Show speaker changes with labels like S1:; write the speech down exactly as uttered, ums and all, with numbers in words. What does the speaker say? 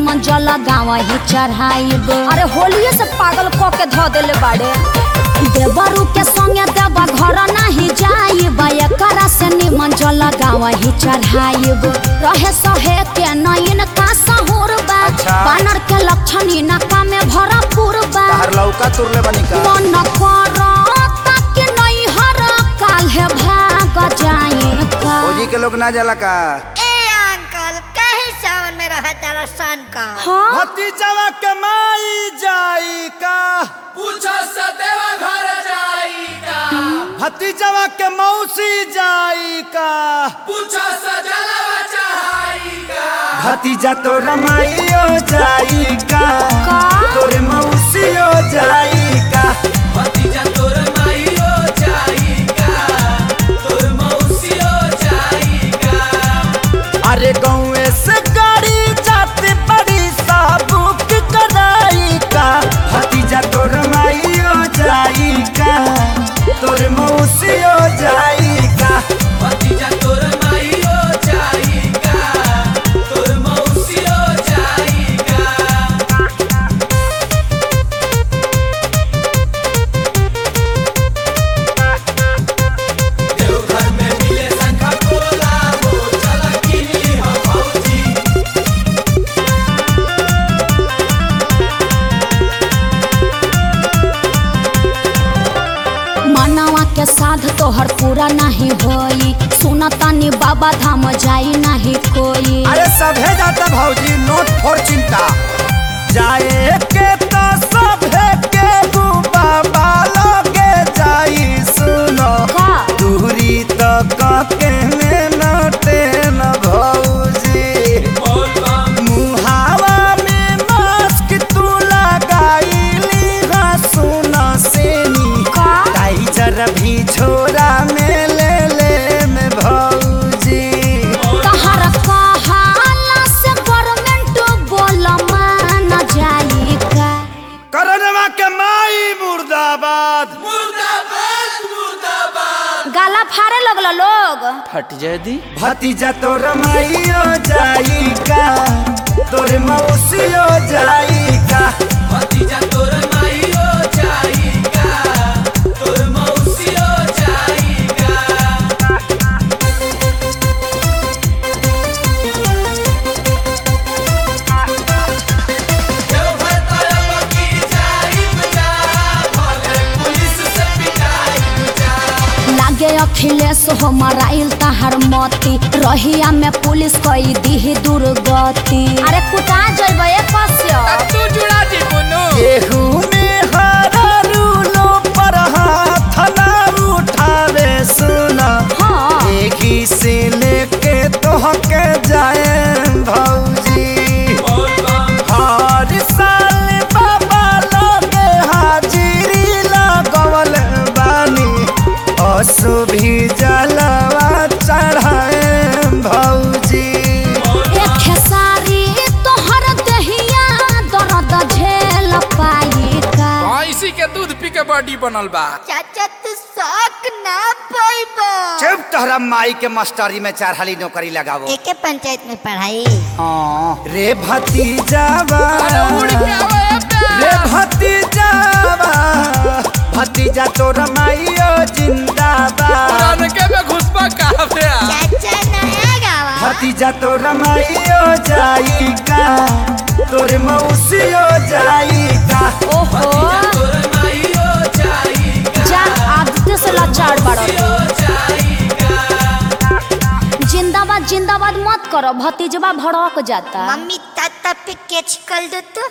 S1: निमन जल गाँव ही चढ़ाइब। अरे होलिये से पागल क के ध देले बाड़े। देवरू के संगे देवा घर नहीं जाइब, एकरा से निमन जल गाँव ही चढ़ाइब। रहे सहे के नयन का सहूर बा, बानर के लक्षण इनका में भरपूर बा।
S2: तार लौका तुरले बनी का
S1: मन करता कि नहीं हर काल है भाग जाए का।
S2: फौजी के लोग ना जाला का।
S3: ए अंकल कहीं सावन में रहा तारा सन का।
S1: हाँ?
S2: भतीजवा के माई जाई का,
S4: पूछो सदेवा घर जाई का,
S2: भतीजवा के मौसी जाई का,
S4: पूछो सजलवा चढ़ाई का,
S2: भतीजा तो रमाइयो जाई का,
S1: का?
S2: तोरे मौसियो जाई का।
S4: भतीजा तोर माईयो जाई का, तोर मौसियो जाई का।
S2: अरे गाँव से गाड़ी जाते बड़ी साबुक कराई का, भतीजा तो रमाइयो जाई का, तोरे मौसियो जाई का।
S4: भतीजा तोर माईयो जाई का, तोर मौसियो जाई का। देवघर में मिले शंखा पोला हो, चला किनी हम भौजी।
S1: मनवा के साध तोहर पूरा नहीं होई, सुनतानी बाबा धाम जाई नहीं कोई।
S2: अरे सभे जाता भौजी, नोट फोर चिंता जाए के तो सभे के बाबा लोगे जाई। सुनो
S1: का?
S2: दूरी तो के में नटे न भौजी,
S4: बोल बम
S2: मुहावा में मास्क तू लगाईली हा। सुनो सेनी
S1: का?
S2: टाइजर भी छोरा में ले ले में भौजी।
S1: तहर कहाला से गवर्नमेंट बोल मान जाई का।
S2: करनवा के माई मुर्दाबाद।
S4: मुर्दाबाद मुर्दाबाद।
S1: गाला फाड़े लगल लोग।
S4: फट जाए दी।
S2: भतीजा तो रमाइयो जाई का, तोरे मौसियो जाई का।
S4: भतीजा तोर माईयो जाई का, तोर मौसियो जाई का। देवघर तरफ की जाई बजा, भले पुलिस से पिटाई बजा।
S1: लागे अखिलेश हो मराइल तहर मती, रहिया में पुलिस कई दी दुर्गति। अरे कुटा जइबे कस्य
S4: तू जुड़ा दी कोनो।
S2: केहू में हरा रूलो पर हाथ ना उठावे। सुना
S1: हाँ।
S2: एही से लेके तोहके जाए भौजी।
S4: बोल बम
S2: हर साल बाबा लोगे हाजिरी लगवल बानी, असु भी जलवा चढ़ाए भौजी।
S1: एक खेसारी तोहर दहिया दर्द झेल पाई का।
S4: इसी के दूध पी के बॉडी बनल बा।
S3: चाचा तू शौक ना पाइबो।
S2: चुप, तोहरा माई के मास्टरी में चार हाली नौकरी लगावो।
S3: एके पंचायत में पढ़ाई।
S2: हाँ रे भतीजावा,
S4: उड़ के आवे
S2: रे भतीजावा, भतीजा तो रमाइयो जिंदाबाद।
S4: पुरान के में घुसपा काफे आ।
S3: चाचा नया गावा।
S2: भतीजा तो रमाइयो जाई का, तोरे मौसियो जाई का।
S1: ओहो
S4: तोर माईयो जाई का,
S1: जा आदत से लाचार बाड़ो।
S4: जाई का।
S1: जिंदाबाद जिंदाबाद मत करो, भतीजवा भड़क जाता।
S3: मम्मी ताता पे कैच कर दो तो।